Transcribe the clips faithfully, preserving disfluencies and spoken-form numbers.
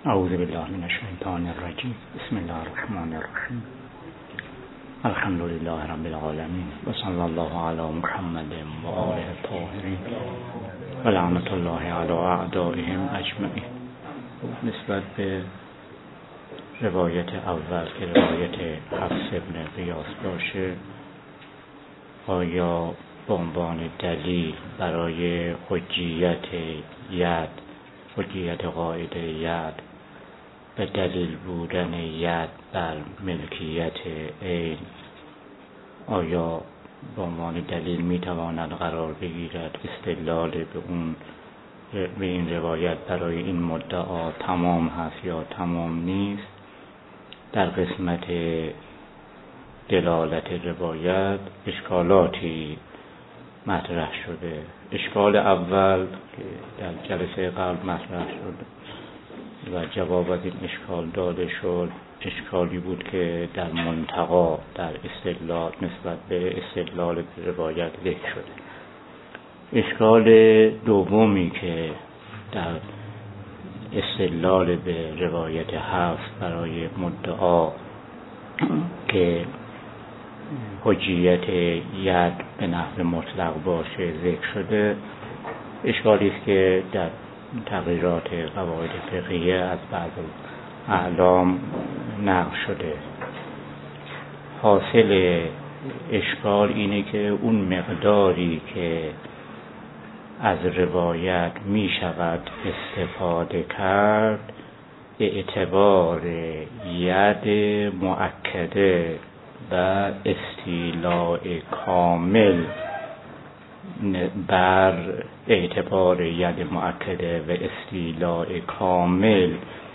اعوذ بالله من الشیطان الرجیم. بسم الله الرحمن الرحیم. الحمد لله رب العالمین و صلی الله علی محمد و آله الطاهرین و لعنت الله علی اعدائهم اجمعین. نسبت به روایت اول که روایت حفص بن غیاث باشه، آیا به عنوان دلیل برای حجیت ید، حجیت قاعده ید به دلیل بودن ید بر ملکیت عین، آیا به عنوان دلیل میتواند قرار بگیرد استدلال به اون به این روایت برای این مدعا تمام هست یا تمام نیست؟ در قسمت دلالت روایت اشکالاتی مطرح شده. اشکال اول که در جلسه قبل مطرح شد و جواب از این اشکال داده شد، اشکالی بود که در منتقا در استدلال نسبت به استدلال به روایت ذکر شده. اشکال دومی که در استدلال به روایت حفص برای مدعا که حجیت ید به نحو مطلق باشه ذکر شده، اشکالی است که در تغییرات قواعد فقهیه از بعض اعلام نقل شده. حاصل اشکال اینه که اون مقداری که از روایت می شود استفاده کرد اعتبار ید مؤکده و استیلاء کامل بر اعتبار ید مؤکده و استیلاء کامل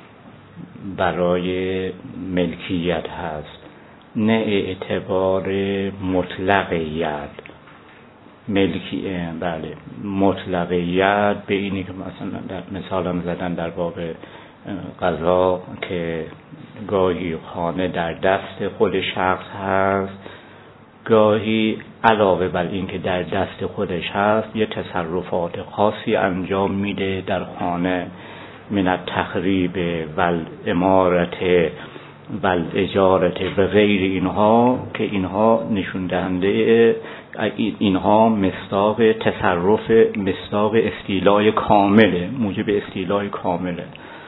برای ملکیت هست، نه اعتبار مطلق ید. ملکی بله مطلق ید به اینی که مثلا در مثالم زدن در باب قضا که گاهی خانه در دست خود شخص هست، گاهی علاوه بر این که در دست خودش هست یه تصرفات خاصی انجام میده در خانه، من التخریب و الامارت و الاجارت و غیر اینها، که اینها نشون دهنده اینها مصداق تصرف، مصداق استیلاء کامله، موجب استیلاء کامله.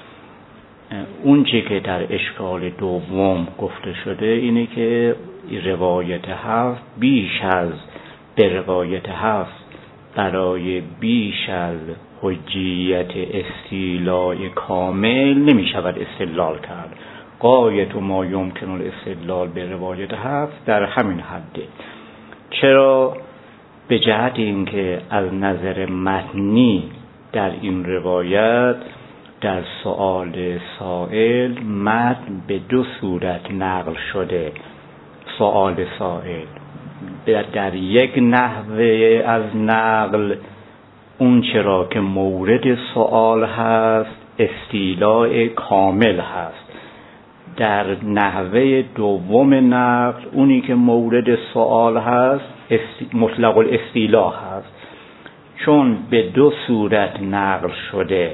اون چی که در اشکال دوم گفته شده اینه که روایت هفت بیش از به روایت هفت برای بیش از حجیت استیلاء کامل نمی شود استدلال کرد. غایت ما یمکن الاستدلال به روایت هفت در همین حده. چرا؟ به جهت اینکه از نظر متنی در این روایت در سؤال سائل متن به دو صورت نقل شده. سؤال سائل در یک نحوه از نقل اون چرا که مورد سؤال هست استیلاء کامل هست، در نحوه دوم نقل اونی که مورد سؤال هست مطلق الاستیلاء هست. چون به دو صورت نقل شده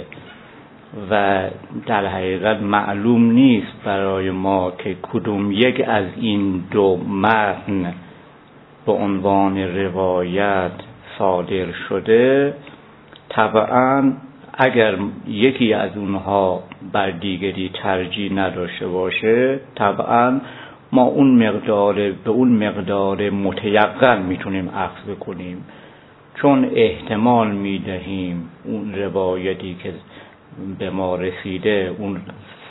و در حقیقت معلوم نیست برای ما که کدوم یک از این دو متن به عنوان روایت صادر شده، طبعا اگر یکی از اونها بر دیگری ترجیح نداشته باشه، طبعا ما اون مقدار به اون مقدار متیقن میتونیم اخذ کنیم، چون احتمال میدهیم اون روایتی که به ما رسیده اون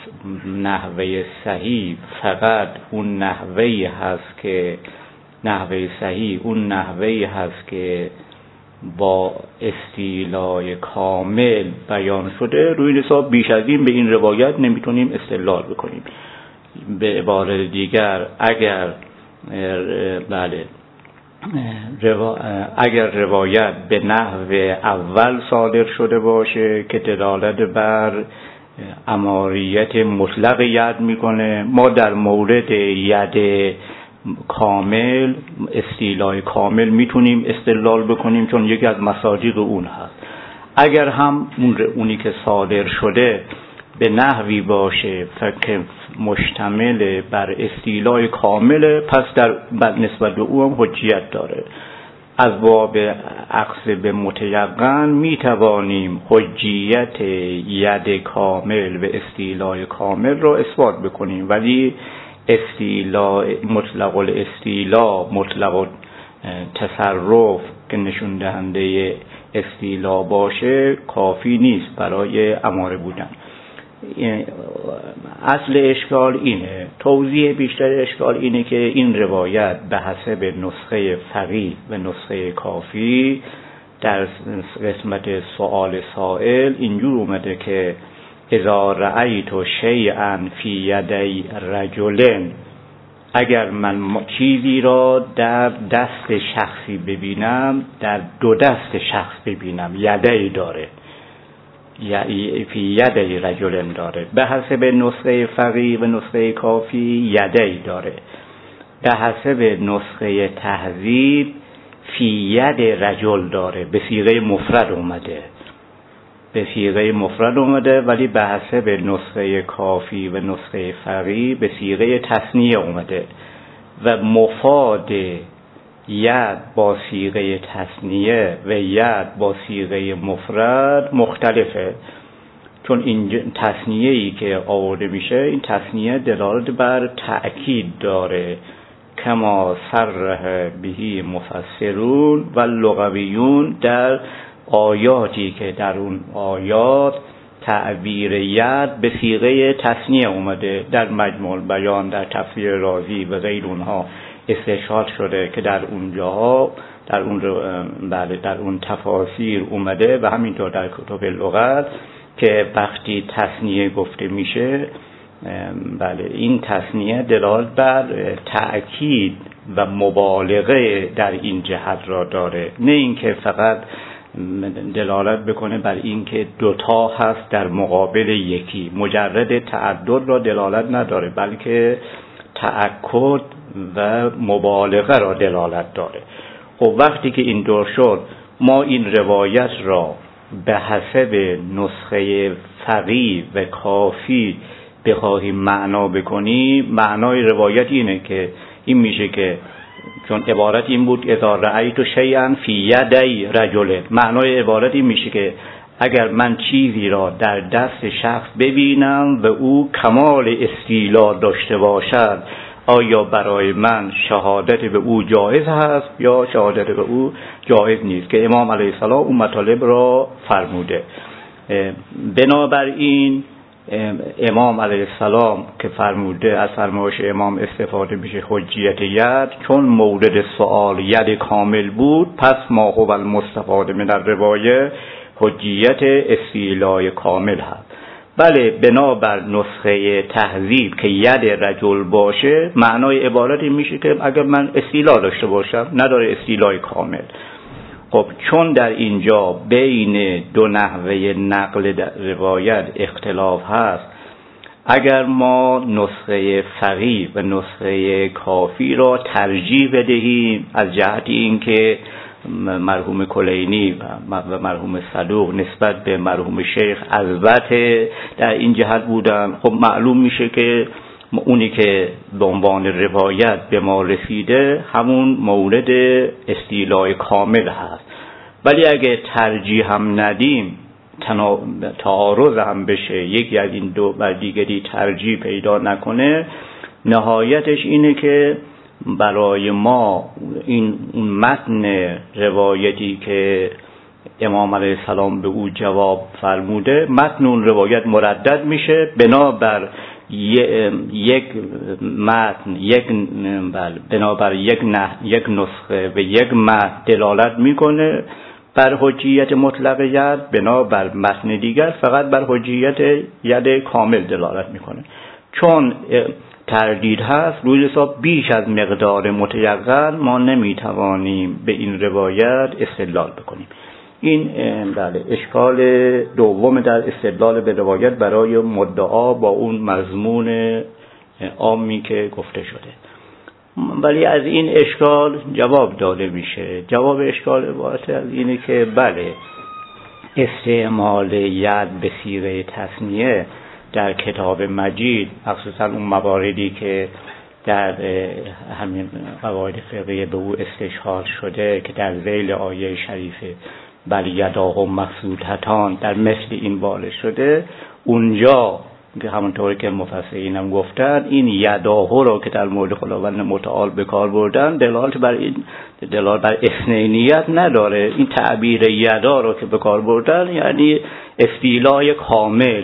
نحوه صحیح فقط اون نحوه هست که نحوه صحیح اون نحوه هست که با استیلاء کامل بیان شده. روی این حساب بیش از این به این روایت نمیتونیم استدلال بکنیم. به عبارت دیگر اگر بله روا... اگر روایت به نحو اول صادر شده باشه که دلالت بر اماریت مطلق ید میکنه، ما در مورد ید کامل استیلاء کامل میتونیم استدلال بکنیم، چون یکی از مصادیق اون هست. اگر هم اون اونی که صادر شده به نحوی باشه فکر مشتمل بر استیلای کامل، پس در نسبت به او هم حجیت داره. از باب عکس به متیقن می توانیم حجیت ید کامل و استیلای کامل رو اثبات بکنیم، ولی استیلا مطلق الاستیلا مطلق تصرف که نشون دهنده استیلا باشه کافی نیست برای اماره بودن. اصل اشکال اینه، توضیح بیشتر اشکال اینه که این روایت به حسب نسخه فقیه و نسخه کافی در قسمت سؤال سائل اینجور اومده که اذا رأیت شیئا فی یدی رجل، اگر من چیزی را در دست شخصی ببینم، در دو دست شخص ببینم، یدی داره، فی یدی رجل داره، به حسب نسخه فقیه و نسخه کافی یدی داره، به حسب نسخه تهذیب فی ید رجل داره، به صیغه مفرد اومده، به صیغه مفرد اومده، ولی به حسب نسخه کافی و نسخه فقیه به صیغه تثنیه اومده و مفاد ید با صیغه تثنیه و ید با صیغه مفرد مختلفه. چون این تثنیه ای که آورده میشه، این تثنیه دلالت بر تأکید داره، کما صرح بهی مفسرون و لغویون، در آیاتی که در اون آیات تعبیر ید به صیغه تثنیه اومده، در مجموع بیان، در تفسیر رازی و غیر اونها استشهاد شده که در اونجاها در اون بله در اون تفاسیر اومده و همینطور در کتب لغت که وقتی تثنیه گفته میشه، بله این تثنیه دلالت بر تأکید و مبالغه در این جهت را داره، نه اینکه فقط دلالت بکنه بر اینکه دوتا هست در مقابل یکی، مجرد تعدد را دلالت نداره، بلکه تأکد و مبالغه را دلالت داره. خب وقتی که این دور شد، ما این روایت را به حسب نسخه فقیه و کافی بخواهیم معنا بکنیم، معنای روایت اینه که این میشه که چون عبارت این بود اذا رأیت شیئا فی یدی رجل، معنای عبارت این میشه که اگر من چیزی را در دست شخص ببینم و او کمال استیلا داشته باشد، آیا برای من شهادت به او جایز هست یا شهادت به او جایز نیست، که امام علیه السلام اون مطالب را فرموده. بنابراین امام علیه السلام که فرموده، از فرمایش امام استفاده میشه حجیت ید، چون مورد سؤال ید کامل بود، پس ما هو المستفاده من الروایه حجیت استیلای کامل هست. بله، بنابر نسخه تهذیب که ید رجل باشه، معنای عبارت این میشه که اگر من استیلا داشته باشم، نداره استیلای کامل. خب چون در اینجا بین دو نحوه نقل روایت اختلاف هست، اگر ما نسخه فقیه و نسخه کافی را ترجیح بدهیم از جهت اینکه مرحوم کلینی و مرحوم صدوق نسبت به مرحوم شیخ البته در این جهت بودن، خب معلوم میشه که اونی که به عنوان روایت به ما رسیده همون مورد استیلای کامل هست. ولی اگه ترجیح هم ندیم، تعارض هم بشه، یکی از این دو بر دیگری ترجیح پیدا نکنه، نهایتش اینه که برای ما این اون متن روایتی که امام علیه السلام به او جواب فرموده، متن اون روایت مردد میشه، بنابر یک متن یک بنابر یک نه یک نسخه و یک متن دلالت میکنه بر حجیت مطلق ید، بنابر متن دیگر فقط بر حجیت ید کامل دلالت میکنه. چون تردید هست، روی حساب بیش از مقدار متیقن ما نمیتوانیم به این روایت استدلال بکنیم. این بله اشکال دوم در استدلال به روایت برای مدعا با اون مضمون عامی که گفته شده. ولی از این اشکال جواب داده میشه. جواب اشکال عبارت از اینه که بله، استعمال ید به صیغه تثنیه در کتاب مجید، مخصوصا اون مواردی که در همین قواعد فقهی به او استشهاد شده که در ذیل آیه شریفه بل یداه مبسوطتان در مثل این وارد شده، اونجا که همونطوری که مفسرین هم گفتن این یداه رو که در مورد خداوند متعال به کار بردن دلالت بر این دلالت بر اثنینیت نداره. این تعبیر یدا رو که به کار بردن یعنی استیلای کامل،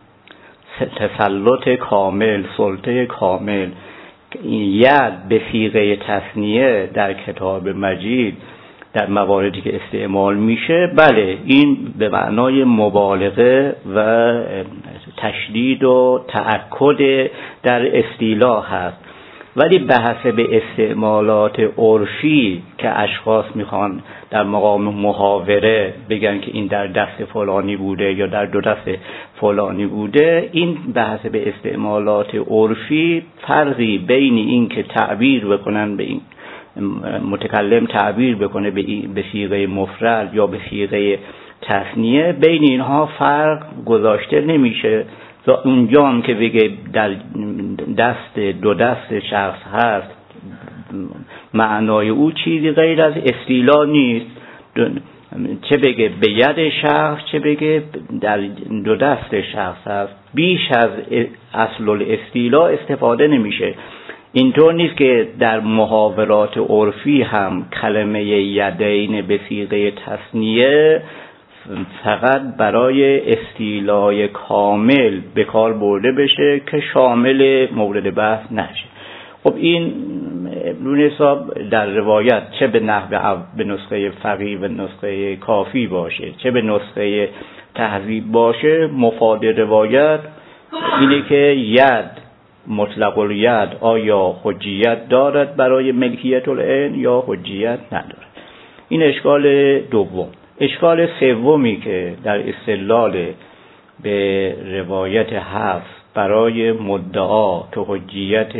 تسلط کامل، سلطه کامل. ید به صیغه تثنیه در کتاب مجید در مواردی که استعمال میشه، بله این به معنای مبالغه و تشدید و تأکد در استیلا هست، ولی به حسب استعمالات عرفی که اشخاص میخوان در مقام محاوره بگن که این در دست فلانی بوده یا در دو دست فلانی بوده، این به حسب استعمالات عرفی فرقی بین این که تعبیر بکنن به این متکلم تعبیر بکنه به صیغه مفرد یا به صیغه تثنیه، بین اینها فرق گذاشته نمیشه. اونجا هم که بگه در دست دو دست شخص هست، معنای او چیزی غیر از استیلا نیست، چه بگه به ید شخص چه بگه در دو دست شخص هست، بیش از اصل الاستیلا استفاده نمیشه. اینطور نیست که در محاورات عرفی هم کلمه یدین به صیغه تثنیه فقط برای استیلای کامل به کار برده بشه که شامل مورد بحث نشه. خب این رو حساب در روایت چه به نحو به نسخه فقیه و نسخه کافی باشه چه به نسخه تهذیب باشه، مفاد روایت اینه که ید مطلق الید آیا حجیت دارد برای ملکیت العین یا حجیت ندارد. این اشکال دوم. اشکال سومی که در استدلال به روایت حفص برای مدعا که حجیت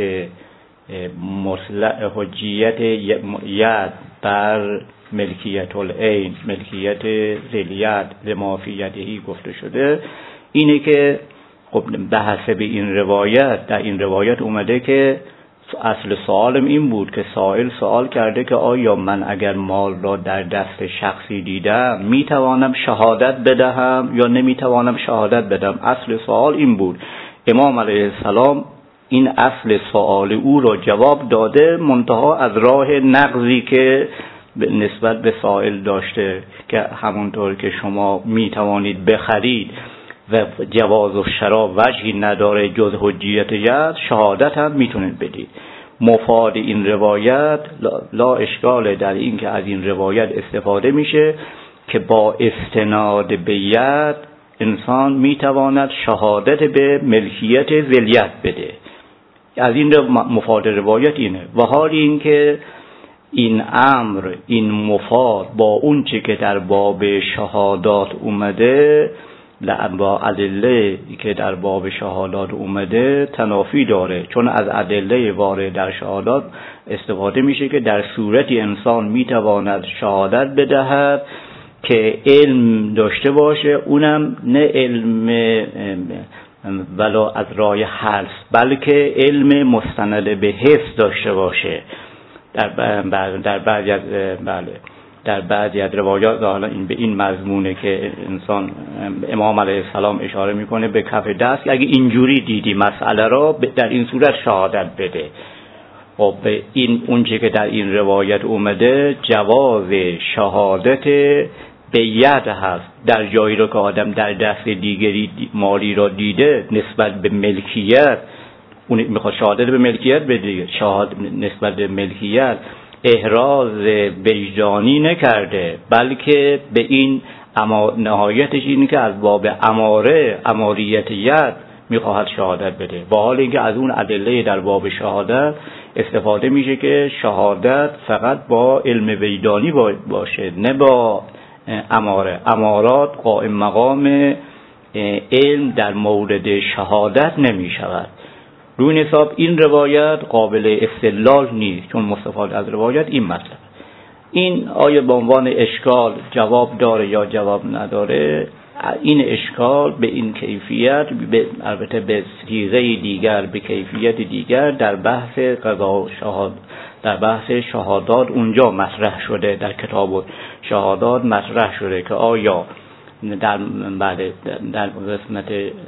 مطلق حجیت ید بر ملکیت العین ملکیت ذیلیت لمافیتهی گفته شده اینه که خب به حسب این روایت در این روایت اومده که اصل سوالم این بود که سائل سوال کرده که آیا من اگر مال را در دست شخصی دیدم میتوانم شهادت بدهم یا نمیتوانم شهادت بدم. اصل سوال این بود. امام علیه السلام این اصل سوال او را جواب داده، منتها از راه نقضی که نسبت به سائل داشته که همونطور که شما میتوانید بخرید و جواز و شرا وجهی نداره جز حجیت ید، شهادت هم میتونید بدید. مفاد این روایت لا, لا اشکال در این که از این روایت استفاده میشه که با استناد به ید انسان میتواند شهادت به ملکیت ذیلیت بده. از این مفاد روایت اینه. و حال این که این امر این مفاد با اون چه که در باب شهادات اومده با ادله که در باب شهادات اومده تنافی داره، چون از ادله وارد در شهادات استفاده میشه که در صورتی انسان میتواند شهادت بدهد که علم داشته باشه، اونم نه علم ولا از راه حدس بلکه علم مستند به حفظ داشته باشه. در در بعضی از بله در بعضی از روایات حالا این به این مضمونه که انسان امام علیه السلام اشاره میکنه به کف دست، اگه اینجوری دیدی مسئله را در این صورت شهادت بده. خب این اونچه که در این روایت اومده جواز شهادت به ید هست. در جایی رو که آدم در دست دیگری مالی را دیده نسبت به ملکیت، اون میخواد شهادت به ملکیت بده، شهادت نسبت به ملکیت احراز وجدانی نکرده، بلکه به این اما نهایتش اینه که از باب اماره اماریت ید میخواهد شهادت بده. با حال اینکه از اون ادله در باب شهادت استفاده میشه که شهادت فقط با علم وجدانی باشه نه با اماره. امارات قائم مقام علم در مورد شهادت نمیشود. روی حساب این روایت قابل استدلال نیست، چون مستفاد از روایت این مطلب. این آیا به عنوان اشکال جواب داره یا جواب نداره؟ این اشکال به این کیفیت، البته به صیغه دیگر، به کیفیت دیگر در بحث قضا شهاد در بحث شهادات اونجا مطرح شده، در کتاب شهادات مطرح شده که آیا در بعد در قسمت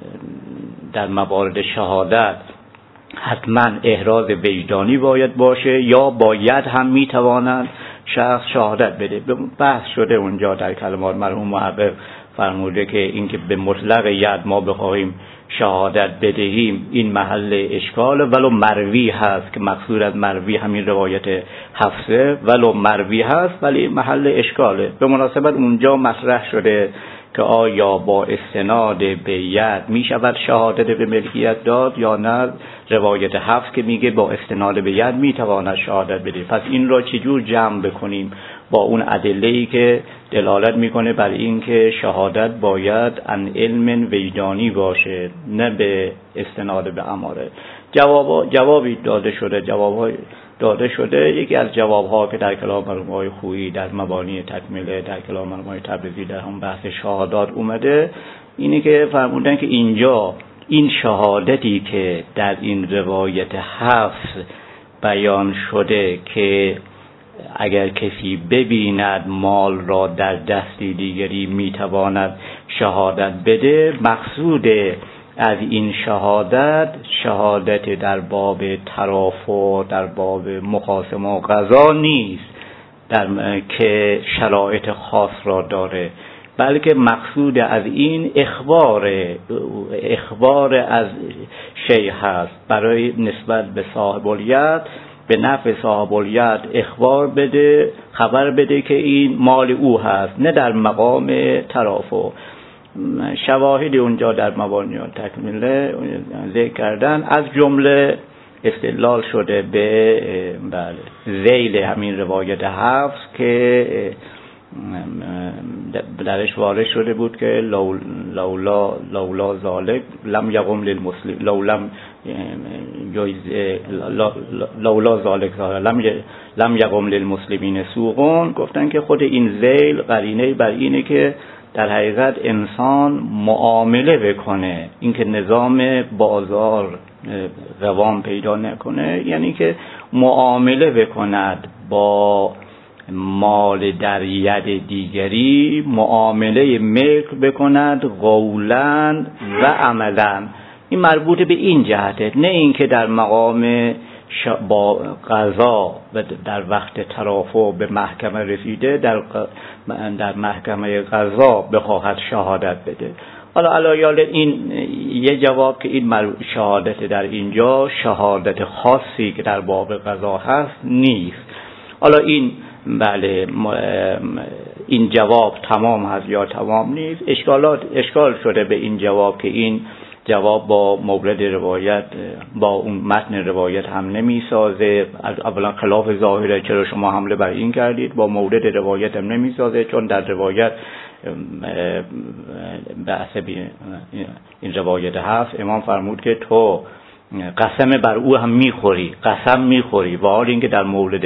در موارد شهادت حتما احراز وجدانی باید باشه یا باید هم میتواند شخص شهادت بده. بحث شده اونجا در کلمات مرحوم محقق فرموده که اینکه به مطلق ید ما بخواهیم شهادت بدهیم این محل اشکال، ولو مروی هست که مقصود از مروی همین روایت حفصه، ولو مروی هست ولی محل اشکاله. به مناسبت اونجا مطرح شده که آیا با استناد به ید می شود شهادت به ملکیت داد یا نه. روایت حفص که میگه با استناد به ید می تواند شهادت بده. پس این را چجور جمع بکنیم با اون ادله‌ای که دلالت میکنه بر این که شهادت باید عن علم وجدانی باشه نه به استناد به اماره؟ جواب جوابی داده شده جواب‌های داده شده. یکی از جواب‌ها که در کلام مرحوم آقای خویی در مبانی تکمیله، در کلام مرحوم آقای تبریزی در هم بحث شهادات اومده، اینه که فرمودن که اینجا این شهادتی که در این روایت حفص بیان شده که اگر کسی ببیند مال را در دستی دیگری میتواند شهادت بده، مقصود از این شهادت شهادت در باب ترافع، در باب مخاصمه و قضا نیست در که شرایط خاص را داره، بلکه مقصود از این اخبار اخبار از شیء هست برای نسبت به صاحب الید، به نفع صاحب الید اخبار بده، خبر بده که این مال او هست، نه در مقام ترافع. شواهدی اونجا در مبانی تکمیله ذکر کردن، از جمله استدلال شده به بله ذیل همین روایت حفص که درش وارد شده بود که لولا لولا ذالک لم یقم للمسلم لولم لولا ذالک لم لم یقم للمسلمین سوقون. گفتن که خود این ذیل قرینه بر اینه که در حقیقت انسان معامله بکنه، اینکه نظام بازار قوام پیدا نکنه، یعنی که معامله بکند با مال در ید دیگری، معامله ملک بکند قولاً و عملاً. این مربوط به این جهته، نه اینکه در مقام با قضا و در وقت ترافع به محکمه رسیده در در محکمه قضا بخواهد شهادت بده. حالا علایال این یه جواب که این شهادت در اینجا شهادت خاصی که در باب قضا هست نیست. حالا این بله این جواب تمام هست یا تمام نیست. اشکالات اشکال شده به این جواب که این جواب با مورد روایت با اون متن روایت هم نمی سازه. اولا خلاف ظاهره، چرا شما حمله بر این کردید؟ با مورد روایت هم نمی سازه، چون در روایت بحث این روایت هست امام فرمود که تو قسم بر او هم میخوری، قسم میخوری، و حال اینکه در مورد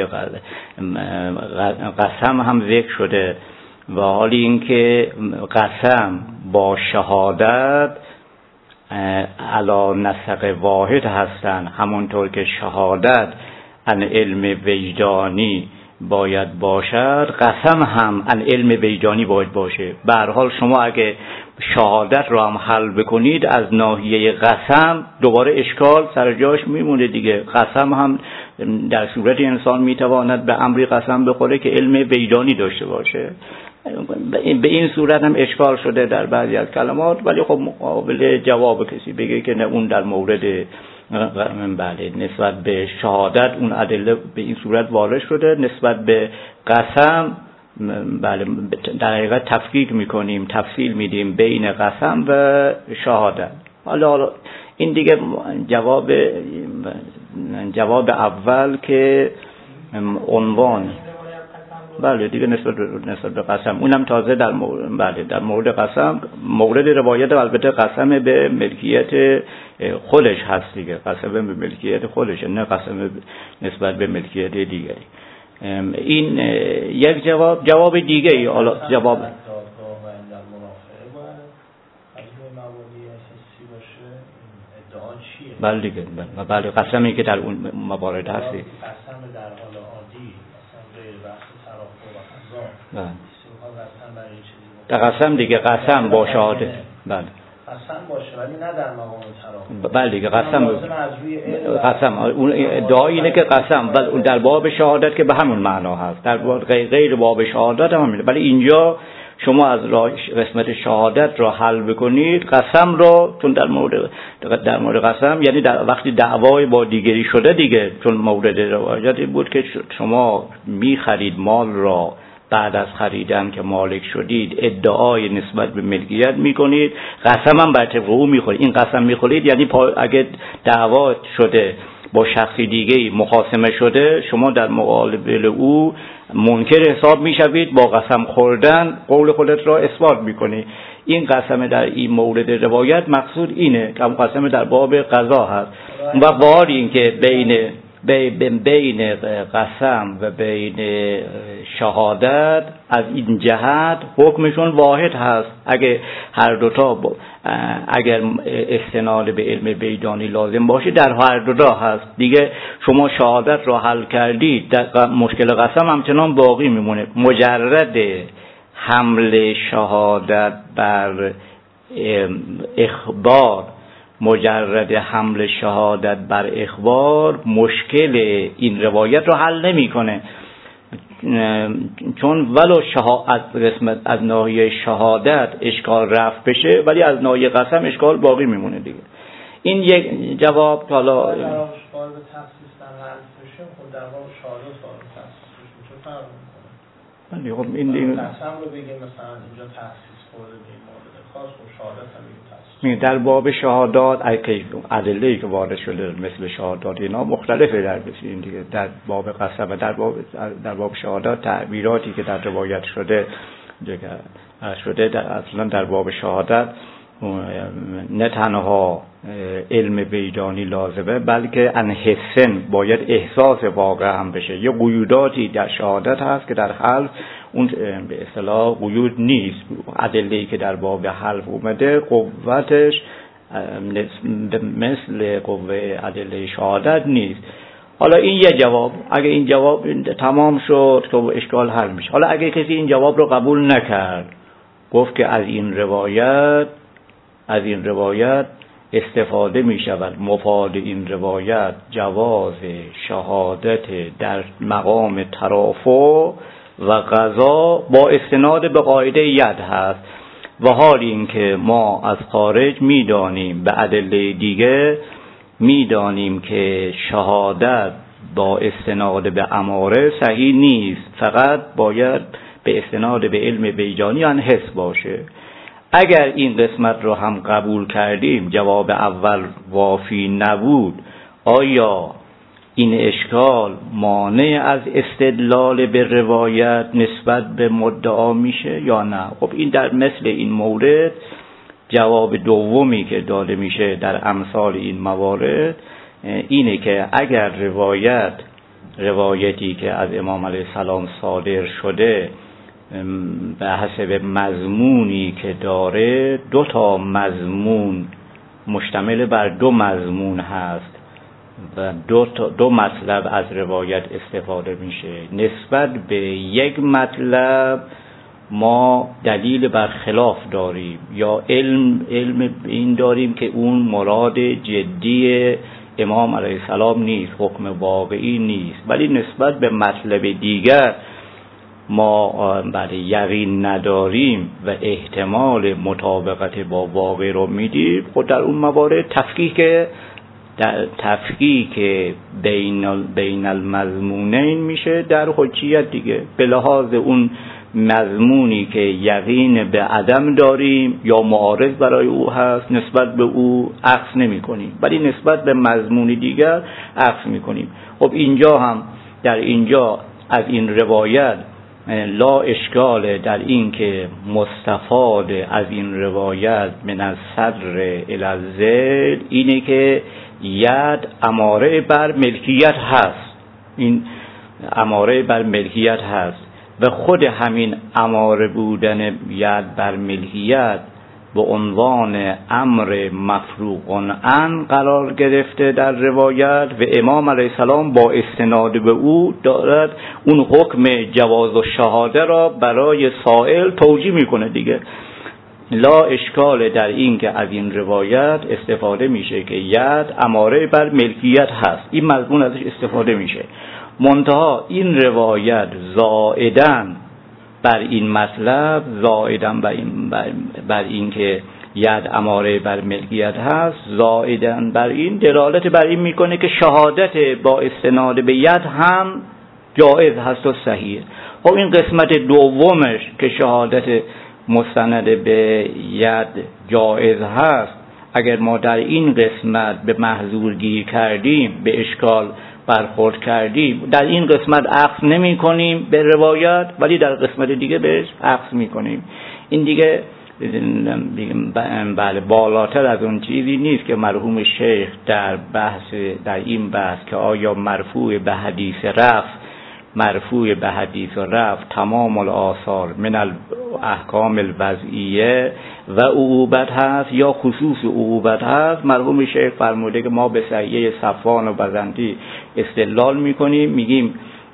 قسم هم ذکر شده، و حال اینکه قسم با شهادت علا نسق واحد هستن، همونطور که شهادت عن علم وجدانی باید باشد، قسم هم عن علم وجدانی باید باشه. به هر حال شما اگه شهادت رو هم حل بکنید از ناحیه قسم دوباره اشکال سر جاش میمونه دیگه. قسم هم در صورت انسان میتواند به امری قسم بخوره که علم وجدانی داشته باشه. به این صورت هم اشکال شده در بعضی از کلمات، ولی خب مقابل جواب کسی بگه که نه اون در مورد بله نسبت به شهادت اون ادله به این صورت وارد شده، نسبت به قسم بله در حقیقت تفکیک میکنیم، تفصیل میدیم بین قسم و شهادت. حالا این دیگه جواب جواب اول که عنوان بله دیگه نسبت نسبت به قسم، اونم تازه در مورد بله در مورد قسم، مورد روایت البته قسم به ملکیت خودش هست دیگه، قسم به ملکیت خودش، نه قسم نسبت به ملکیت دیگری. این یک جواب. جواب دیگه ای حالا جواب بله دیگه بله قسمی که در اون موارد هستی قسم در حال عادی مثلا غیر بحث تراخو و قضا بله قسم برای این چیزی در قسم دیگه قسم با شهادت بله قسم باشه ولی نه در مقام تراخو بله دیگه قسم قسم اون ادعای اینه که قسم ولی در باب شهادت که به همون معنا هست در غیر باب شهادت هم همینه. ولی اینجا شما از قسمت شهادت را حل بکنید قسم را، چون در مورد در مورد قسم یعنی در وقتی دعوای با دیگری شده دیگه، چون مورد روایت بود که شما می‌خرید مال را بعد از خریدن که مالک شدید ادعای نسبت به ملکیت میکنید، قسم هم بر طبق او میخورید. این قسم میخورید یعنی اگه دعوا شده با شخصی دیگه مخاصمه شده شما در مقابل او منکر حساب میشوید، با قسم خوردن قول خودت را اثبات میکنی. این قسم در این مورد روایت مقصود اینه که قسم در باب قضا هست و باری این که بین بین قسم و بین شهادت از این جهت حکمشون واحد هست. اگه هر دوتا اگر استناد به علم بیجانی لازم باشه در هر دوتا هست دیگه. شما شهادت رو حل کردید، در مشکل قسم همچنان باقی میمونه. مجرد حمل شهادت بر اخبار مجرد حمل شهادت بر اخبار مشکل این روایت رو حل نمیکنه، چون ولو شها... از قسمت از ناحیه شهادت اشکال رفع بشه ولی از ناحیه قسم اشکال باقی میمونه دیگه. این یک جواب. حالا در اشکال به تخصیص در حل بشه خود در واقع شهادت وارد تخصیص میشه فرق میکنه. ولی خب این این قسم رو بگیم مثلا اینجا تخصیص خورده به این مورد خاص و شهادت هم بگیم تخصیص. در باب شهادات ادله‌ای که وارد شده مثل شهادات اینا مختلفه در بسیار دیگه. در باب قسم و در باب در باب شهادات تعبیراتی که در روایت شده دیگه شده در اصلا در باب شهادت نه تنها علم بیجانی لازمه بلکه انحسن باید احساس واقع هم بشه. یه قیوداتی در شهادت هست که در حلف اون به اصطلاح قیود نیست. ادله‌ای که در باب حلف اومده قوتش مثل قوه ادله شهادت نیست. حالا این یه جواب. اگه این جواب تمام شد که اشکال حل میشه. حالا اگه کسی این جواب رو قبول نکرد، گفت که از این روایت از این روایت استفاده می شود مفاد این روایت جواز شهادت در مقام ترافع و قضا با استناد به قاعده ید هست، و حال این که ما از خارج می دانیم به ادله دیگه می دانیم که شهادت با استناد به اماره صحیح نیست، فقط باید به استناد به علم بیجانی آن حس باشه. اگر این قسمت رو هم قبول کردیم جواب اول وافی نبود، آیا این اشکال مانع از استدلال به روایت نسبت به مدعا میشه یا نه؟ خب این در مثل این مورد جواب دومی که داده میشه در امثال این موارد اینه که اگر روایت روایتی که از امام علیه السلام صادر شده به حسب مضمونی که داره، دو تا مضمون مشتمل بر دو مضمون هست و دو, تا دو مطلب از روایت استفاده میشه، نسبت به یک مطلب ما دلیل بر خلاف داریم یا علم علم این داریم که اون مراد جدی امام علیه السلام نیست، حکم واقعی نیست، ولی نسبت به مطلب دیگر ما برای یقین نداریم و احتمال مطابقت با واقع رو میدیم. خود در اون موارد تفکیک در تفکیک بین بین المضمونین میشه در حجیت دیگه. به لحاظ اون مضمونی که یقین به عدم داریم یا معارض برای او هست نسبت به او عکس نمی کنیم، ولی نسبت به مضمون دیگر عکس می کنیم. خب اینجا هم در اینجا از این روایت لا اشکال در این که مستفاد از این روایت من از صدر الازل اینه که ید اماره بر ملکیت هست، این اماره بر ملکیت هست و خود همین اماره بودن ید بر ملکیت به عنوان امر مفروغ عن قرار گرفته در روایت و امام علیه السلام با استناد به او دارد اون حکم جواز و شهاده را برای سائل توجیه میکنه دیگه. لا اشکال در این که از این روایت استفاده میشه که ید اماره بر ملکیت هست، این مضمون ازش استفاده میشه، منتها این روایت زائدن بر این مطلب، زائدن بر این, بر, بر این که ید اماره بر ملکیت هست، زائدن بر این دلالت بر این میکنه که شهادت با استناد به ید هم جایز هست و صحیح. خب این قسمت دومش که شهادت مستند به ید جایز هست، اگر ما در این قسمت به محظور گیر کردیم، به اشکال برخورد کردیم، در این قسمت عکس نمی کنیم به روایت، ولی در قسمت دیگه بهش عکس می کنیم. این دیگه بله بالاتر از اون چیزی نیست که مرحوم شیخ در بحث در این بحث که آیا مرفوع به حدیث رفع مرفوع به حدیث رفع تمام الآثار من الاحکام الوضعیه و عقوبت هست یا خصوص عقوبت هست. مرحوم شیخ فرموده که ما به صحیح صفوان و بزنتی استدلال میکنیم، میگیم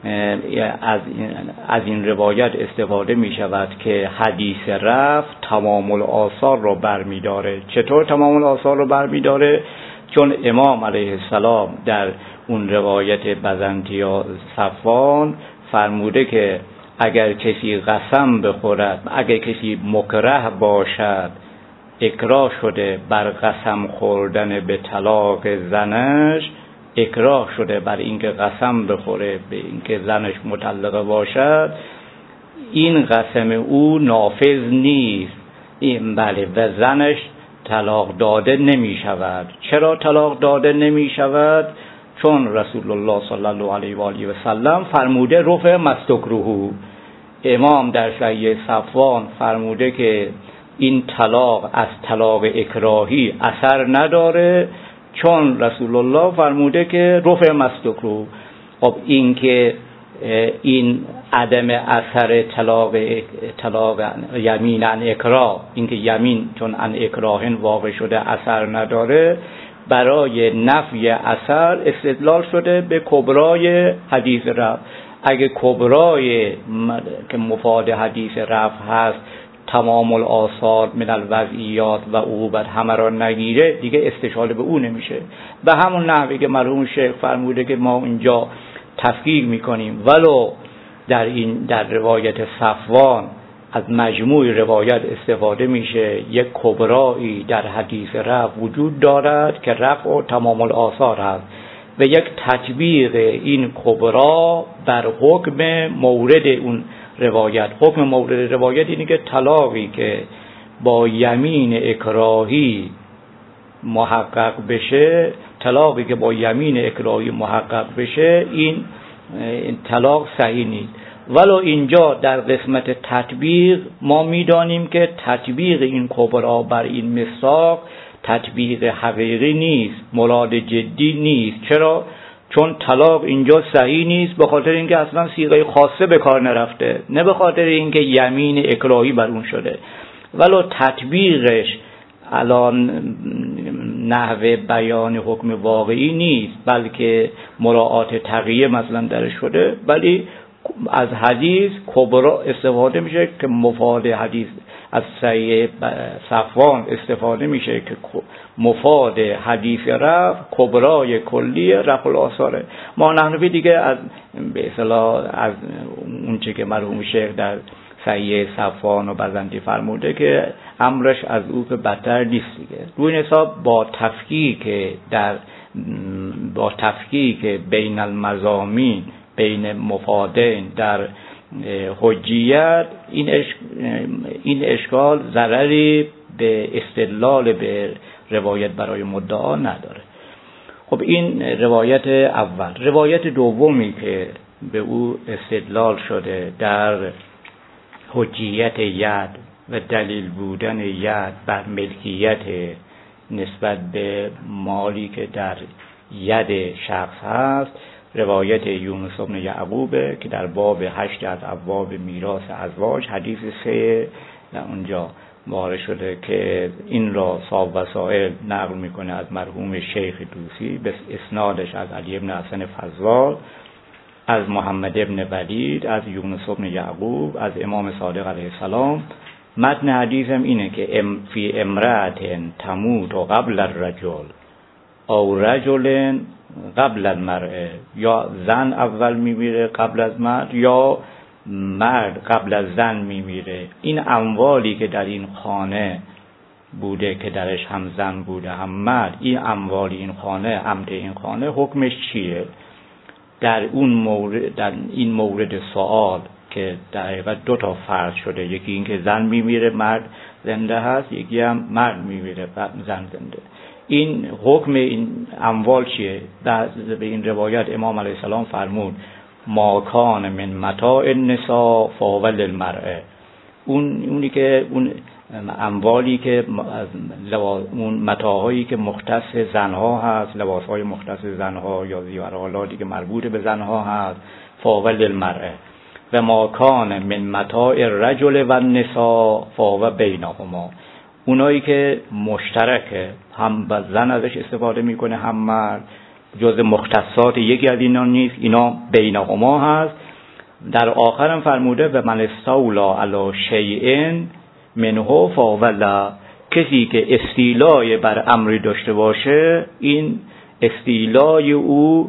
از از این روایت استفاده می شود که حدیث رفع تمام الآثار رو برمیداره. چطور تمام الآثار رو برمیداره؟ چون امام علیه السلام در اون روایت بزنتی یا صفوان فرموده که اگر کسی قسم بخورد، اگر کسی مکره باشد، اکراه شده بر قسم خوردن به طلاق زنش، اکراه شده بر اینکه قسم بخوره به اینکه زنش مطلقه باشد، این قسم او نافذ نیست، این بله و زنش طلاق داده نمی شود. چرا طلاق داده نمی شود؟ چون رسول الله صلی الله علیه و آله و سلم فرموده رفع مستکرهو. امام در صحیح صفوان فرموده که این طلاق از طلاق اکراهی اثر نداره، چون رسول الله فرموده که رفع مستکرهو. خب این که این عدم اثر طلاق طلاق یمین عن اکراه، این که یمین چون عن اکراهن واقع شده اثر نداره، برای نفی اثر استدلال شده به کبرای حدیث رفع. اگه کبرای که مفاد حدیث رفع هست تمام الآثار من الوضعیات و عقوبت همه را نگیره، دیگه استشهاد به او نمیشه. به همون نحوی که مرحوم شیخ فرموده که ما اینجا تفکیک میکنیم ولو در این در روایت صفوان از مجموع روایت استفاده میشه، یک کبرایی در حدیث رفع وجود دارد که رفع و تمام الآثار هست و یک تطبیق این کبرا بر حکم مورد اون روایت. حکم مورد روایت اینه که طلاقی که با یمین اکراهی محقق بشه، طلاقی که با یمین اکراهی محقق بشه این طلاق صحیح نیست. ولو اینجا در قسمت تطبیق ما میدانیم که تطبیق این کبرا بر این مساق تطبیق حقیقی نیست، مراد جدی نیست. چرا؟ چون طلاق اینجا صحیح نیست به خاطر اینکه اصلا صیغه خاصه به کار نرفته، نه به خاطر اینکه یمین اکراهی بر اون شده. ولو تطبیقش الان نحوه بیان حکم واقعی نیست، بلکه مراعات تقیه مثلا در شده، ولی از حدیث کبرا استفاده میشه که مفاد حدیث از صحیح صفوان استفاده میشه که مفاد حدیث رفع کبرای کلی رفع الآثاره. ما نحنفی دیگه از به اصطلاح از اونچه که مرحوم شیخ در صحیح صفوان و بزنتی فرموده که امرش از او که بدتر نیست دیگه. روی این حساب با تفکیک در با تفکیک بین المضامین بین مفادین در حجیت این اش... این اشکال ضرری به استدلال به روایت برای مدعا نداره. خب این روایت اول. روایت دومی که به او استدلال شده در حجیت ید و دلیل بودن ید بر ملکیت نسبت به مالی که در ید شخص هست، روایت یونس بن یعقوب که در باب هشت از ابواب میراث ازواج حدیث سه اونجا وارد شده که این را صاحب وسائل نقل میکنه از مرحوم شیخ طوسی به اسنادش از علی بن حسن فضال، از محمد ابن ولید، از یونس ابن یعقوب، از امام صادق علیه السلام. متن حدیثم اینه که ام فی امرأت تموت و قبل الرجل او رجل قبل المرأه، یا زن اول میمیره قبل از مرد یا مرد قبل از زن میمیره. این اموالی که در این خانه بوده که درش هم زن بوده هم مرد، این اموالی این خانه، عمد این خانه حکمش چیه؟ در اون مورد، در این مورد سوال که در حقیقت دو تا فرض شده، یکی این که زن میمیره مرد زنده هست، یکی هم مرد میمیره زن زنده. این حکم این اموال چیه؟ در به این روایت امام علیه السلام فرمود ما کان من متاع النساء فهو للمرأة. اون اونی که اون اموالی که اون متاعایی که مختص زنها هست، لباسهای مختص زنها یا زیورالاتی که مربوط به زنها هست، فهو للمرأة. و ما کان من متاع الرجل و النساء فهو بینهما. اونایی که مشترکه، هم زن ازش استفاده میکنه هم مرد، جز مختصات یکی از اینا نیست، اینا بینهما هست. در آخرم فرموده و من استولا علی شیء منه فهو له. کسی که استیلای بر امری داشته باشه، این استیلای او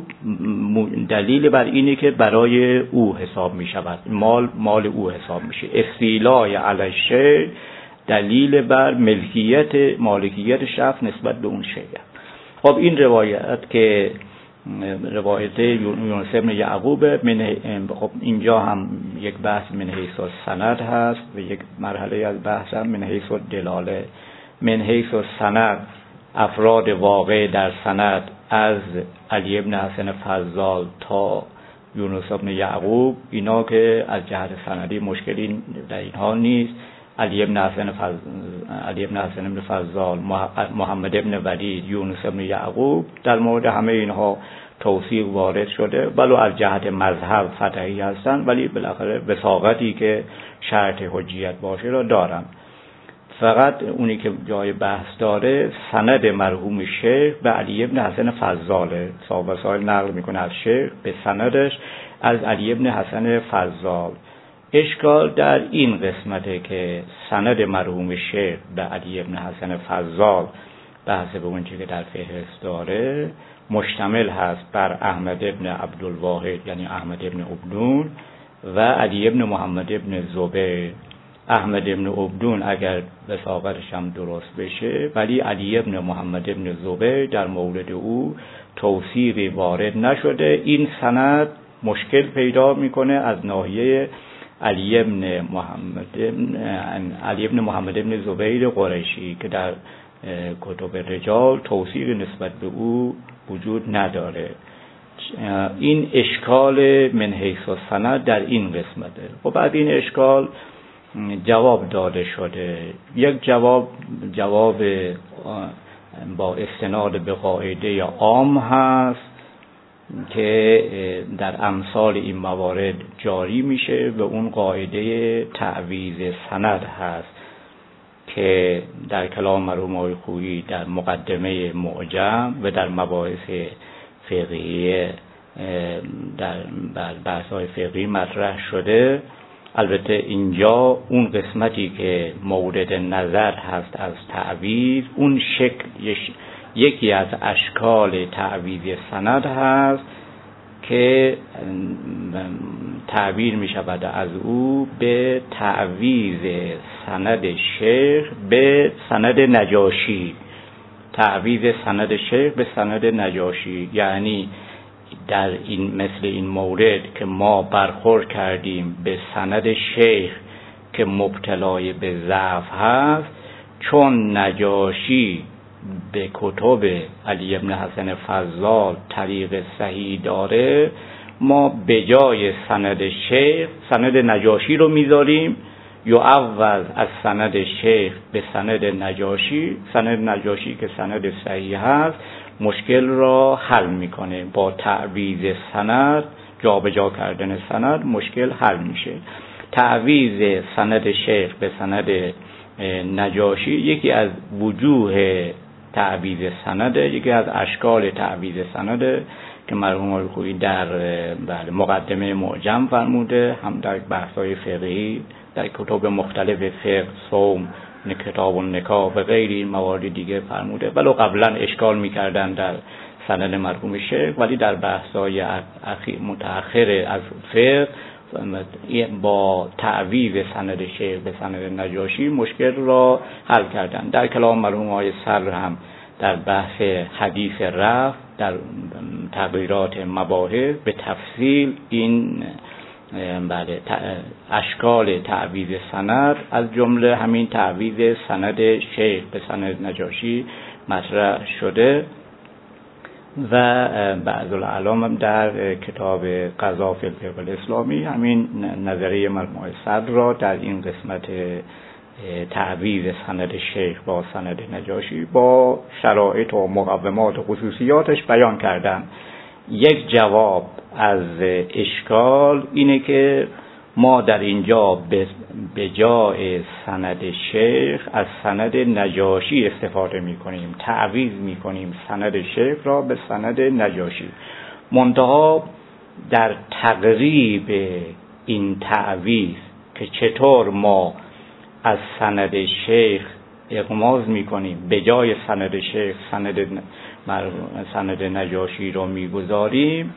دلیل بر اینه که برای او حساب می شود، مال مال او حساب میشه. استیلای علی شیء دلیل بر ملکیت مالکیت شخص نسبت به اون شیء. خب این روایت که روایت یونس ابن یعقوب، من خب اینجا هم یک بحث من حیث السند هست و یک مرحله از بحث هم من حیث الدلاله. من حیث السند افراد واقع در سند از علی ابن حسن فضال تا یونس ابن یعقوب، اینا که از جهت سندی مشکلی در اینها نیست. علی ابن حسن فضل، علی ابن حسن ابن فضال، محمد ابن ولید، یونس ابن یعقوب، در مورد همه اینها توثیق وارد شده. ولو از جهت مذهب فتحی هستن، ولی بالاخره وثاقتی که شرط حجیت باشه را دارن. فقط اونی که جای بحث داره سند مرحوم شیخ به علی ابن حسن فضاله. صاحب وسائل نقل میکنه از شیخ به سندش از علی ابن حسن فضال. اشکال در این قسمته که سند مرحوم شیخ به علی ابن حسن فضال بحث به اون چیزی که در فهرست داره مشتمل هست بر احمد ابن عبدالواحد، یعنی احمد ابن عبدون، و علی ابن محمد ابن زبیر. احمد ابن عبدون اگر وثاقتش هم درست بشه، ولی علی ابن محمد ابن زبیر در مورد او توثیقی وارد نشده. این سند مشکل پیدا میکنه از ناحیه علی ابن محمد ابن علی ابن محمد ابن زبیر قریشی که در کتب رجال توثیق نسبت به او وجود نداره. این اشکال من حیث السند در این قسمته. خب بعد این اشکال جواب داده شده. یک جواب جواب با استناد به قاعده عام هست که در امثال این موارد جاری میشه و اون قاعده تعویض سند هست که در کلام مرحوم آقای خویی در مقدمه معجم و در مباحث فقهیه در بحث‌های فقهی مطرح شده. البته اینجا اون قسمتی که مورد نظر هست از تعویض، اون شکل یکی از اشکال تعویض سند هست که تعبیر می شود از او به تعویض سند شیخ به سند نجاشی. تعویض سند شیخ به سند نجاشی یعنی در این مثل این مورد که ما برخورد کردیم به سند شیخ که مبتلای به ضعف هست، چون نجاشی به کتب علی ابن حسن فضال طریق صحیح داره، ما به جای سند شیخ سند نجاشی رو میذاریم، یا عوض از سند شیخ به سند نجاشی. سند نجاشی که سند صحیح هست مشکل را حل میکنه. با تعویض سند، جابجا کردن سند، مشکل حل میشه. تعویض سند شیخ به سند نجاشی یکی از وجوه تعویض سنده، یکی از اشکال تعویض سنده که مرحوم آقای خویی در بله مقدمه معجم فرموده، هم در بحث‌های فقهی در کتب مختلف فقه، صوم، کتاب النکاح و غیر این موارد دیگه فرموده. ولو قبلا اشکال می‌کردن در سند مرحوم شیخ، ولی در بحث‌های متأخر از فقه با تعویض سند شیخ به سند نجاشی مشکل را حل کردن. در کلام مرحوم آقای صدر هم در بحث حدیث رفع در تغییرات مباحث به تفصیل این بله اشکال تعویض سند از جمله همین تعویض سند شیخ به سند نجاشی مطرح شده و بعض العلام هم در کتاب قضا فی الفقه الاسلامی همین نظریه مرحوم آقای صدر را در این قسمت تعویض سند شیخ با سند نجاشی با شرایط و مقومات و خصوصیاتش بیان کردن. یک جواب از اشکال اینه که ما در اینجا به جای سند شیخ از سند نجاشی استفاده می کنیم، تعویض می کنیم سند شیخ را به سند نجاشی. منتها در تقریب این تعویض که چطور ما از سند شیخ اغماض می کنیم به جای سند شیخ سند سند نجاشی را می گذاریم،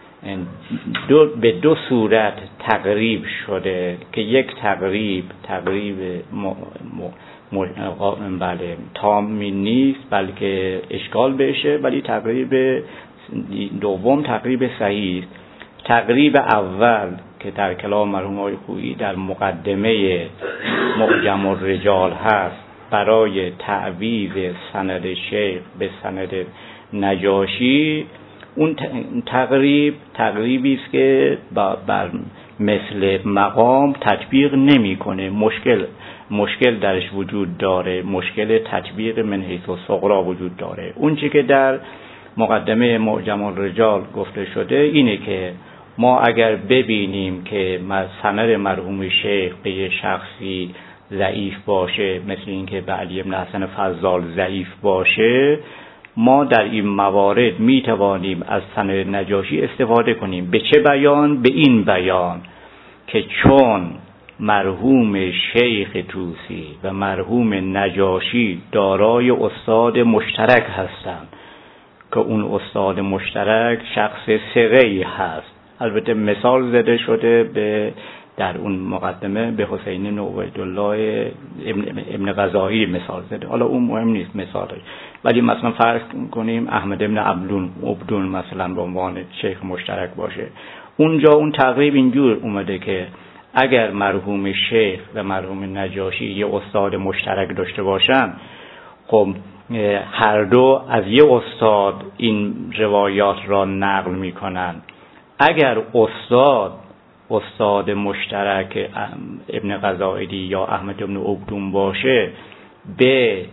دو به دو صورت تقریب شده که یک تقریب تقریب م... م... م... بله تامی نیست بلکه اشکال بشه، ولی تقریب دوم تقریب صحیح. تقریب اول که در کلام مرحوم آقای خویی در مقدمه معجم الرجال هست برای تعویض سند شیخ به سند نجاشی، اون تقریب تقریبی است که بر مثل مقام تطبیق نمیکنه، مشکل مشکل درش وجود داره، مشکل تطبیق من حیث الصغری وجود داره. اون چیزی که در مقدمه معجم الرجال گفته شده اینه که ما اگر ببینیم که سند مرحوم شیخ به یه شخصی ضعیف باشه، مثل اینکه به علی بن حسن فضال ضعیف باشه، ما در این موارد می توانیم از سند نجاشی استفاده کنیم. به چه بیان؟ به این بیان که چون مرحوم شیخ طوسی و مرحوم نجاشی دارای استاد مشترک هستند که اون استاد مشترک شخص ثقه‌ای هست. البته مثال زده شده به در اون مقدمه به حسین بن عبیدالله ابن, ابن غزالی مثال زده، حالا اون مهم نیست مثالش، ولی مثلا فرض کنیم احمد بن عبدون عبدون مثلا به عنوان شیخ مشترک باشه، اونجا اون تقریب اینجور اومده که اگر مرحوم شیخ و مرحوم نجاشی یه استاد مشترک داشته باشن، خب هر دو از یه استاد این روایات را نقل میکنن. اگر استاد استاد مشترک ابن غزائلی یا احمد بن عبدون باشه، به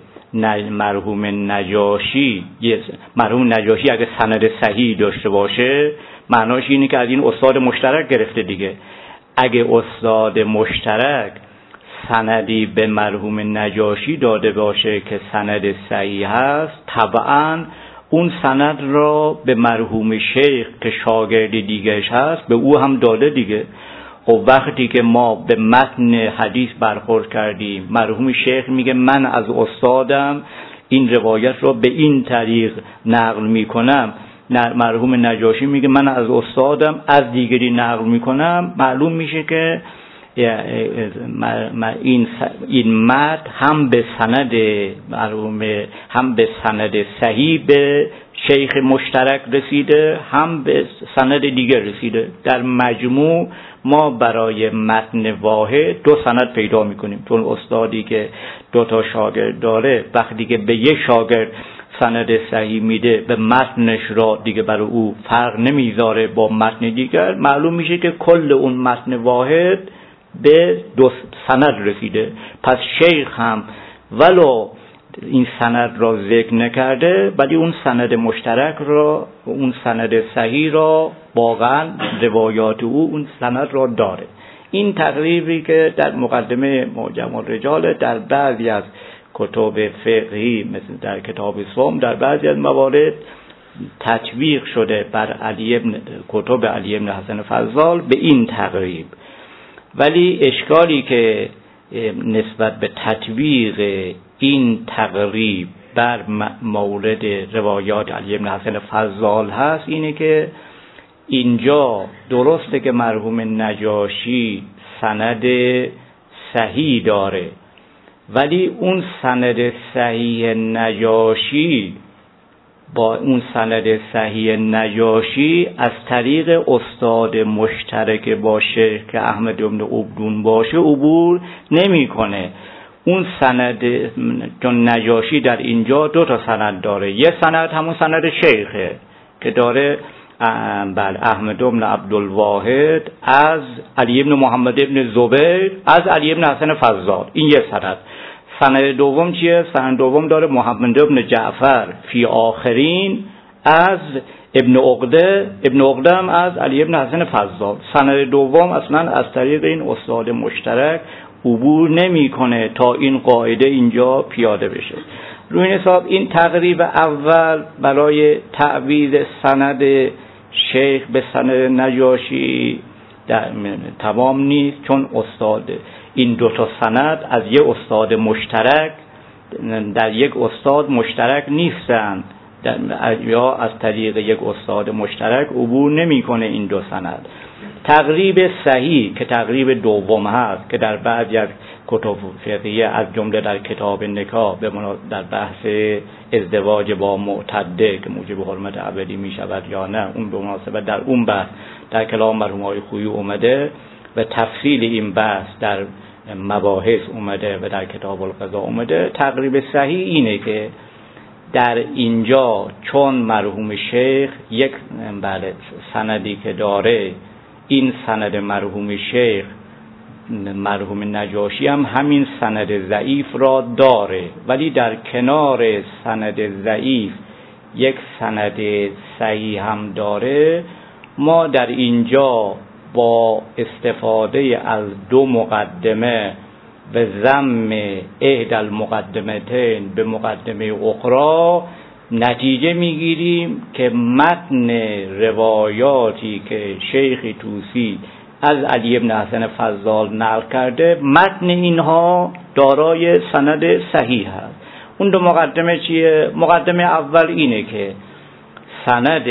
مرحوم نجاشی مرحوم نجاشی اگه سند صحیح داشته باشه، معناش اینه که از این استاد مشترک گرفته دیگه. اگه استاد مشترک سندی به مرحوم نجاشی داده باشه که سند صحیح هست، طبعاً اون سند را به مرحوم شیخ که شاگرد دیگهش هست به او هم داده دیگه. خب وقتی که ما به متن حدیث برخورد کردیم، مرحوم شیخ میگه من از استادم این روایت را به این طریق نقل میکنم، مرحوم نجاشی میگه من از استادم از دیگری نقل میکنم، معلوم میشه که این این متن هم به سند مرحوم هم به سند صحیح به شیخ مشترک رسیده، هم به سند دیگر رسیده. در مجموع ما برای متن واحد دو سند پیدا میکنیم، چون استادی که دو تا شاگرد داره وقتی که به یک شاگرد سند صحیح میده، به متنش را دیگه برای او فرق نمیذاره با متن دیگر، معلوم میشه که کل اون متن واحد به دو سند رسیده. پس شیخ هم ولو این سند را ذکر نکرده، ولی اون سند مشترک را، اون سند صحیح را، واقعا روایات او اون سند را داره. این تقریبی که در مقدمه معجم الرجال، در بعضی از کتب فقهی مثل در کتاب صوم در بعضی از موارد تطبیق شده بر علی ابن کتب علی ابن حسن فضال به این تقریب. ولی اشکالی که نسبت به تطبیق این تقریب بر مورد روایات علی ابن حسن فضال هست اینه که اینجا درسته که مرحوم نجاشی سند صحیح داره، ولی اون سند صحیح نجاشی با اون سند صحیح نجاشی از طریق استاد مشترک باشه که احمد بن عبدون باشه عبور نمیکنه. اون سند، چون نجاشی در اینجا دو تا سند داره، یه سند همون سند شیخه که داره بله احمد بن عبدالواحد از علی بن محمد بن زبیر از علی بن حسن فضال، این یه سند. سند دوم چیه؟ سند دوم داره محمد بن جعفر فی آخرین از ابن عقده، ابن عقده هم از علی بن حسن فضال. سند دوم اصلا از طریق این استاد مشترک عبور نمیکنه تا این قاعده اینجا پیاده بشه. روی این حساب این تقریب اول برای تعویض سند شیخ به سند نجاشی تمام نیست، چون استاد این دو تا سند از یک استاد مشترک در یک استاد مشترک نیستند، یا از طریق یک استاد مشترک عبور نمیکنه این دو سند. تقریب صحیح که تقریب دوم هست که در بعضی از کتب فقهیه از جمله در کتاب نکاح به در بحث ازدواج با معتده که موجب حرمت ابدی می شود یا نه، اون به مناسبت در اون بحث در کلام مرحوم آقای خویی اومده و تفصیل این بحث در مباحث اومده و در کتاب القضاء اومده. تقریب صحیح اینه که در اینجا چون مرحوم شیخ یک بله سندی که داره، این سند مرحوم شیخ مرحوم نجاشی هم همین سند ضعیف را داره، ولی در کنار سند ضعیف یک سند صحیح هم داره. ما در اینجا با استفاده از دو مقدمه به ضم احد المقدمتین به مقدمه اخرى نتیجه میگیریم که متن روایاتی که شیخ طوسی از علی بن حسن فضال نقل کرده، متن اینها دارای سند صحیح هست. اون دو مقدمه چیه؟ مقدمه اول اینه که سند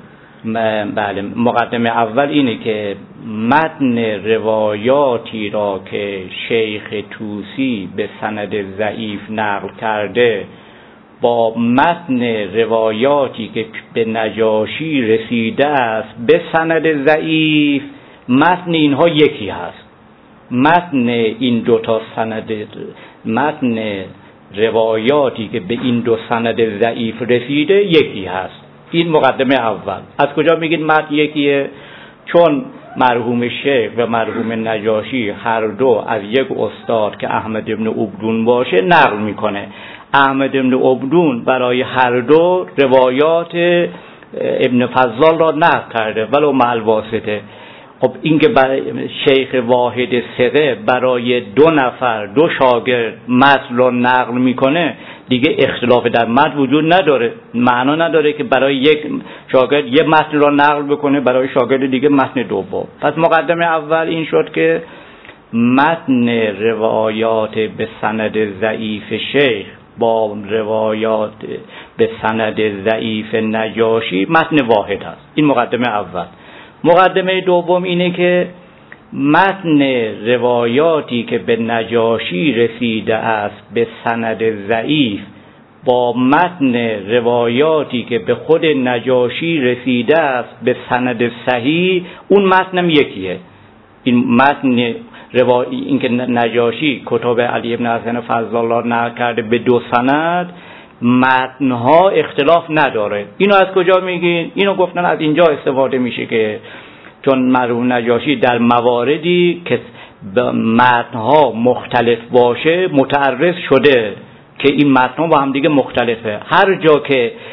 بله مقدمه اول اینه که متن روایاتی را که شیخ طوسی به سند ضعیف نقل کرده با متن روایاتی که به نجاشی رسیده است به سند ضعیف، متن اینها یکی هست. متن این دو تا سند، متن روایاتی که به این دو سند ضعیف رسیده یکی هست. این مقدمه اول. از کجا میگید متن یکیه؟ چون مرحوم شیخ و مرحوم نجاشی هر دو از یک استاد که احمد ابن عبدون باشه نقل میکنه. احمد ابن عبدون برای هر دو روایات ابن فضال را نقل کرده ولو مع الواسطه. خب این که برای شیخ واحد ثقه برای دو نفر دو شاگرد متن را نقل میکنه، دیگه اختلاف در متن وجود نداره. معنا نداره که برای یک شاگرد یک متن را نقل بکنه برای شاگرد دیگه متن دوم. پس مقدمه اول این شد که متن روایات به سند ضعیف شیخ با روایات به سند ضعیف نجاشی متن واحد است. این مقدمه اول. مقدمه دوم اینه که متن روایاتی که به نجاشی رسیده است به سند ضعیف با متن روایاتی که به خود نجاشی رسیده است به سند صحیح، اون متنم یکیه. این متن روایی این که نجاشی کتب علی بن حسن فضال را نقل کرده به دو سند، متنها اختلاف نداره. اینو از کجا میگین؟ اینو گفتن از اینجا استفاده میشه که چون مرحوم نجاشی در مواردی که متنها مختلف باشه متعرض شده که این متنها با هم دیگه مختلفه. هر جا که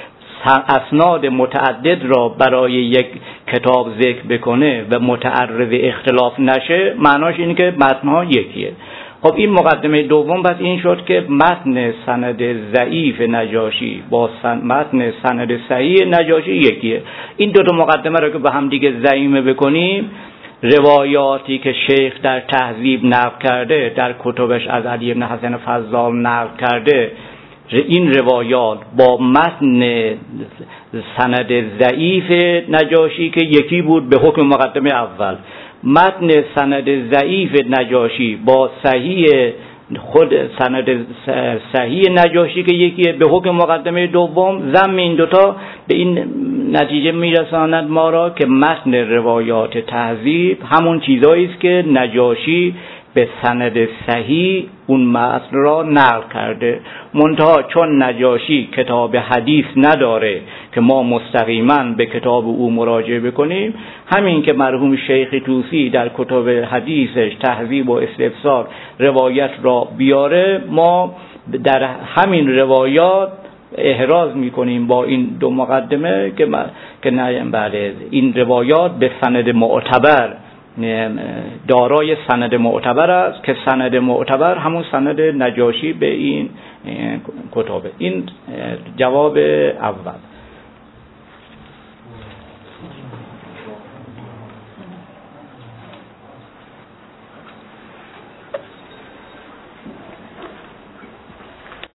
اسناد متعدد را برای یک کتاب ذکر بکنه و متعرض اختلاف نشه، معناش اینه که متنها یکیه. خب این مقدمه دوم پس این شد که متن سند ضعیف نجاشی با متن سند صحیح نجاشی یکیه. این دو تا مقدمه رو که با هم دیگه ضمیمه بکنیم، روایاتی که شیخ در تهذیب نقل کرده، در کتبش از علی بن حسن فضال نقل کرده، این روایات با متن سند ضعیف نجاشی که یکی بود به حکم مقدمه اول، متن سند ضعیف نجاشی با صحیح خود سند صحیح نجاشی که یکیه به حکم مقدمه دوم، ضم این دوتا به این نتیجه میرساند ما را که متن روایات تهذیب همون چیزایی است که نجاشی به سند صحیح اون متن را نقل کرده. منتها چون نجاشی کتاب حدیث نداره که ما مستقیما به کتاب او مراجعه بکنیم، همین که مرحوم شیخ طوسی در کتاب حدیثش تهذیب و استفسار روایت را بیاره، ما در همین روایات احراز میکنیم با این دو مقدمه که که نه بله این روایات به سند معتبر دارای سند معتبر است که سند معتبر همون سند نجاشی به این کتابه. این جواب اول.